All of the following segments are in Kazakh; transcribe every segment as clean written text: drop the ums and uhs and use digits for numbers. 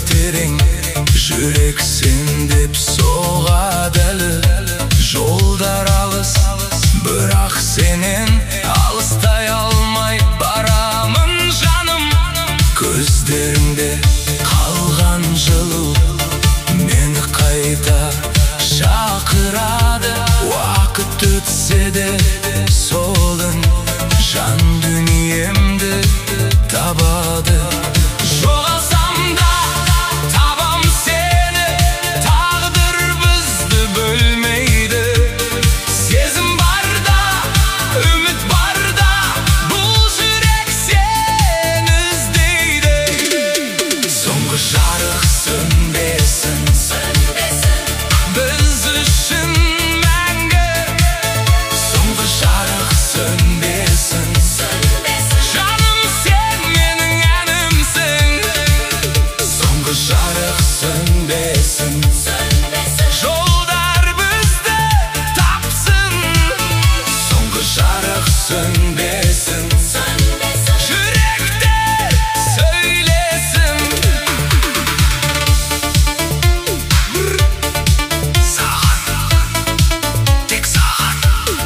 терең, жүрексен деп соғады әлі. Жолдар алыс, бірақ сенен алыстай алмай барамын жаным. Көздеріңде қалған жылу мені қайта шақырады. Уақыт өтсе де сол үн жан дүниемді табады. Жоғалсам да табам сені, тағдыр бізді бөлмейді. Сезім барда, үміт барда, бұл жүрек сені іздейді. Соңғы жарық сөнбесін, біз үшін мәңгі. Соңғы жарық сөнбесін, жаным сен менің әнімсің. Соңғы жарық сөнбесін, жолдар бізді тапсын. Соңғы жарық сөнбесін, жүректер сөйлесін. Саған, тек саған,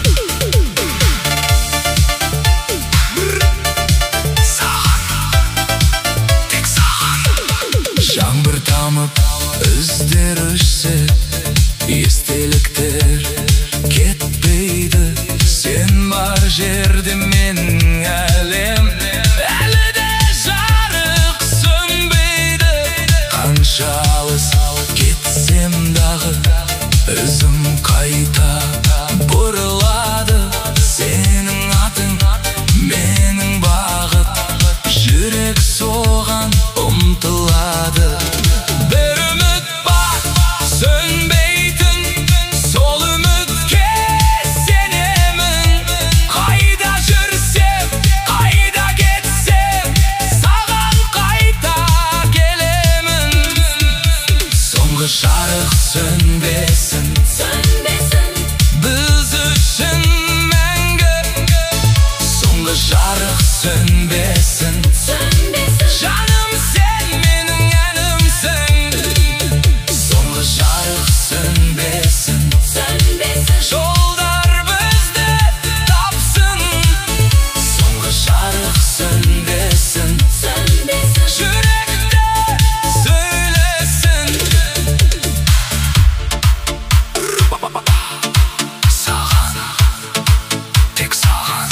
тек саған. Жаңбыр тамып, іздер өшсе, естеліктер кетпейді. Сен бар жерде менің әлем, әлі де жарық сөнбейді. Қанша алыс кетсем дағы, ізім қайта бұрылады. Сенің атың менің бағыт, жүрек соған ұмтылады. Бір үміт бар, сөнбейтін, сол үмітке сенемін. Қайда жүрсем, қайда кетсем, саған қайта келемін. Соңғы жарық сөнбесін, біз үшін мәңгі. Соңғы жарық сөнбесін, жаным сен менің әнімсің. Соңғы жарық сөнбесін, жолдар бізді тапсын. Соңғы жарық сөнбесін, жүректер сөйлесін. Саған, тек саған.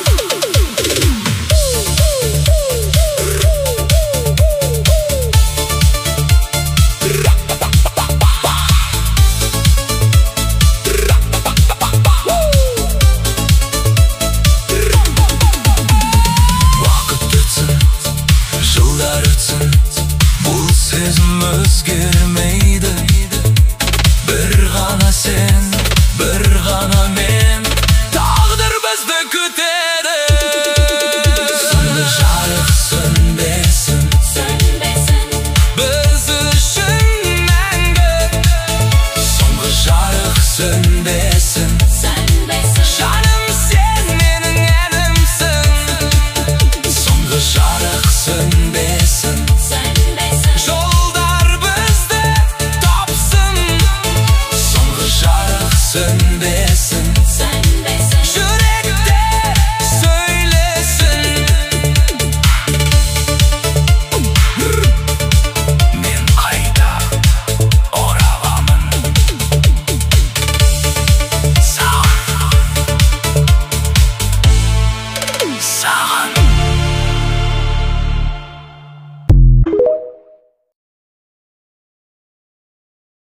Уақыт өтсін, жылдар өтсін, бұл сезім өзгермейді. Бір ғана сен, бір ғана мен, тағдыр бізді күтеді. Соңғы жарық сөнбесін, біз үшін мәңгі. Соңғы жарық сөнбесін, жаным сен менің әнімсің. Соңғы жарық сөнбесін,